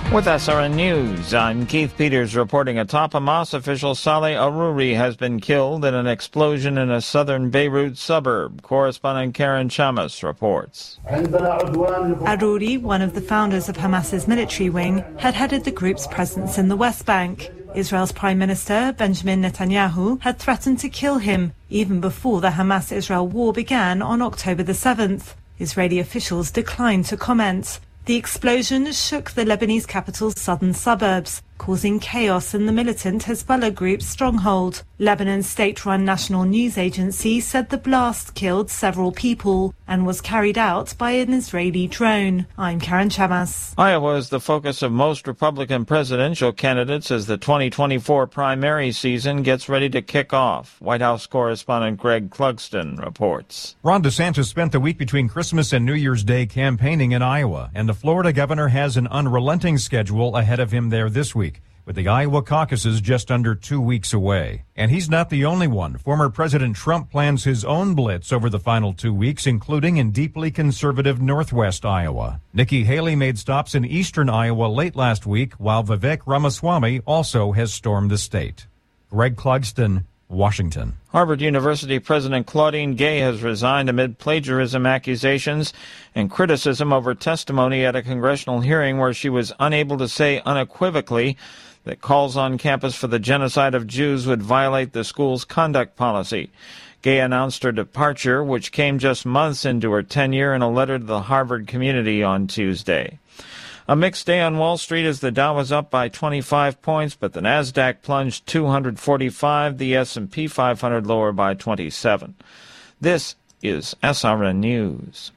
With SRN News, I'm Keith Peters reporting atop Hamas official Saleh Aruri has been killed in an explosion in a southern Beirut suburb. Correspondent Karen Chamas reports. Aruri, one of the founders of Hamas's military wing, had headed the group's presence in the West Bank. Israel's Prime Minister Benjamin Netanyahu had threatened to kill him even before the Hamas-Israel war began on October the 7th. Israeli officials declined to comment. The explosion shook the Lebanese capital's southern suburbs, causing chaos in the militant Hezbollah group's stronghold. Lebanon's state-run national news agency said the blast killed several people and was carried out by an Israeli drone. I'm Karen Chamas. Iowa is the focus of most Republican presidential candidates as the 2024 primary season gets ready to kick off. White House correspondent Greg Clugston reports. Ron DeSantis spent the week between Christmas and New Year's Day campaigning in Iowa, and the Florida governor has an unrelenting schedule ahead of him there this week, with the Iowa caucuses just under 2 weeks away. And he's not the only one. Former President Trump plans his own blitz over the final 2 weeks, including in deeply conservative northwest Iowa. Nikki Haley made stops in eastern Iowa late last week, while Vivek Ramaswamy also has stormed the state. Greg Clugston, Washington. Harvard University President Claudine Gay has resigned amid plagiarism accusations and criticism over testimony at a congressional hearing where she was unable to say unequivocally that calls on campus for the genocide of Jews would violate the school's conduct policy. Gay announced her departure, which came just months into her tenure, in a letter to the Harvard community on Tuesday. A mixed day on Wall Street as the Dow was up by 25 points, but the Nasdaq plunged 245, the S&P 500 lower by 27. This is SRN News.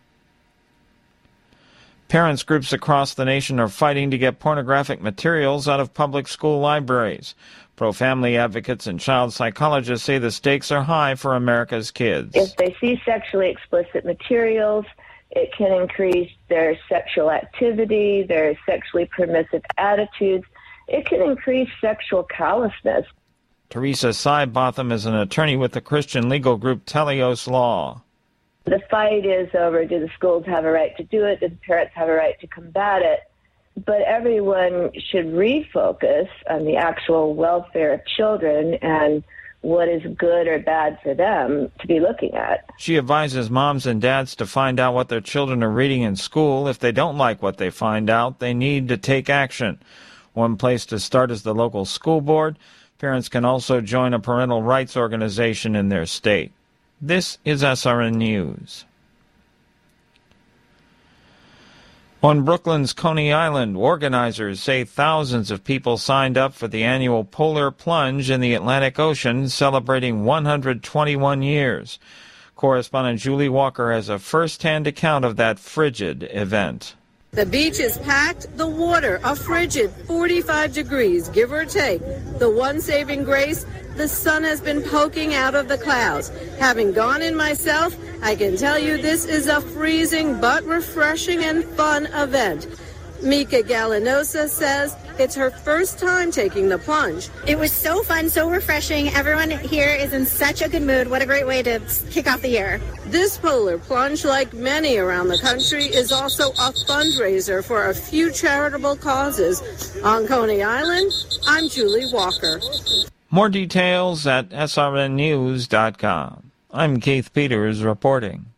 Parents groups across the nation are fighting to get pornographic materials out of public school libraries. Pro-family advocates and child psychologists say the stakes are high for America's kids. If they see sexually explicit materials, it can increase their sexual activity, their sexually permissive attitudes. It can increase sexual callousness. Teresa Seibotham is an attorney with the Christian legal group Telios Law. The fight is over, do the schools have a right to do it? Do the parents have a right to combat it? But everyone should refocus on the actual welfare of children and what is good or bad for them to be looking at. She advises moms and dads to find out what their children are reading in school. If they don't like what they find out, they need to take action. One place to start is the local school board. Parents can also join a parental rights organization in their state. This is SRN News. On Brooklyn's Coney Island, organizers say thousands of people signed up for the annual Polar Plunge in the Atlantic Ocean, celebrating 121 years. Correspondent Julie Walker has a first-hand account of that frigid event. The beach is packed, the water a frigid 45 degrees, give or take. The one saving grace, the sun has been poking out of the clouds. Having gone in myself, I can tell you this is a freezing but refreshing and fun event. Mika Gallinosa says it's her first time taking the plunge. It was so fun, so refreshing. Everyone here is in such a good mood. What a great way to kick off the year. This polar plunge, like many around the country, is also a fundraiser for a few charitable causes. On Coney Island, I'm Julie Walker. More details at srnnews.com. I'm Keith Peters reporting.